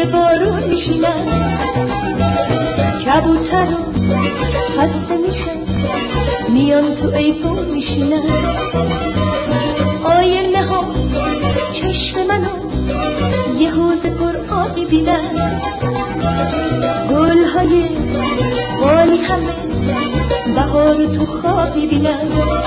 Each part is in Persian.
زیر بارون میشینن، کبوتر خسته میشه میان تو ایفون میشینن. آینه ها چشم منو یه حوض پر آب میبینن، گل های بالی همه بهار تو خواب میبینن.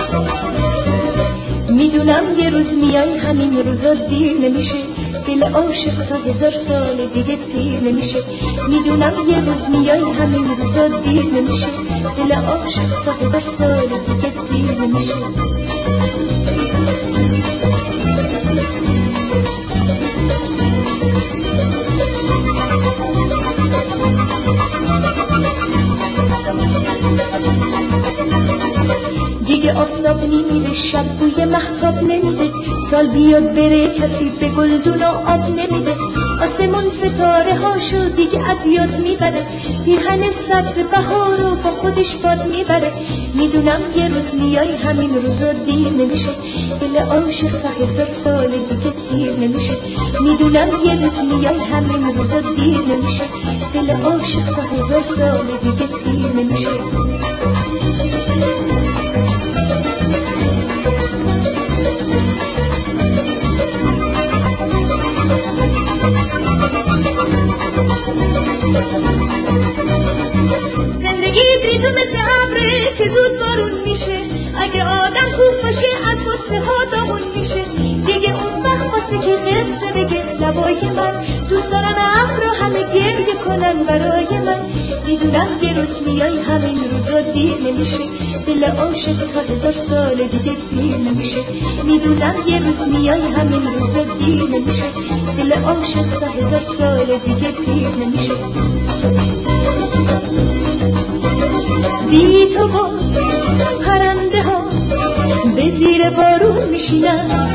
میدونم یه روز میای همین روزا دیر نمیشه، دل عاشق تا 1000 سال دیگه پیر نمیشه. میدونم یه روز میای همین روزا دیر نمیشه، دل عاشق تا 1000 سال دیگه پیر نمیشه. دیگه آفتاب نمیره، شب بوی مهتاب نمیده، سال بیاد بره کسی به گلدون و آب نمیده. آسمون ستاره هاشو دیگه از یاد میبره، پیرهن سبز بهار رو با خودش باد میبره. میدونم یه روز میای همین روزا دیر نمیشه، دل عاشق تا 1000 سال دیگه پیر نمیشه. میدونم یه روز میای همین روزا دیر نمیشه، دل عاشق تا 1000 سال دیگه پیر نمیشه. زندگی بیدو مثل ابره که زود بارون میشه، اگه آدم خوب باشه از غصه ها داغون میشه. دیگه اون وقت واسه که قصه بگه لبای من، دوست دارم ابرا همه گریه کنن برای من. میدونم یه روز میای همین روزا دیر نمیشه، دل عاشق تا 1000 سال دیگه پیر نمیشه. میدونم یه روز میای همین روزا دیر نمیشه، دل عاشق تا 1000 سال دیگه پیر نمیشه. بی تو با پرنده ها به زیر بارون میشینن،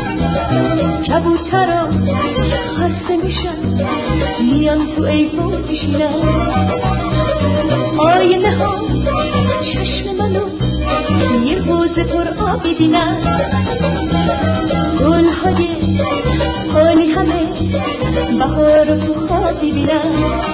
کبوتر ها خسته میشن میان تو ایفون میشینن. آینه ها چشم منو یه حوض پر آب میبینن، گل های خالی همه بهار تو خواب میبینن.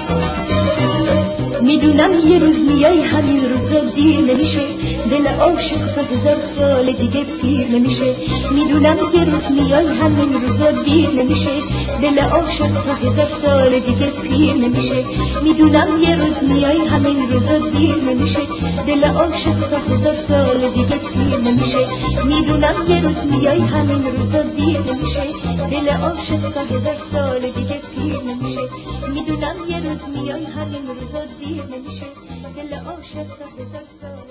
میدونم یه روز میای همین روزا دیر نمیشه، دل عاشق تا 1000 سال دیگه پیر نمیشه. میدونم یه روز میای همین روزا دیر نمیشه، دل عاشق تا 1000 سال دیگه پیر نمیشه. میدونم یه روز میای همین روزا دیر نمیشه، دل عاشق تا 1000 سال دیگه پیر نمیشه. میدونم یه روز میای همین روزا دیر نمیشه، دل عاشق تا 1000 سال دیگه پیر نمیشه. میدونم یه روز میای همین روزا دیر نمیشه، دل عاشق تا 1000 سال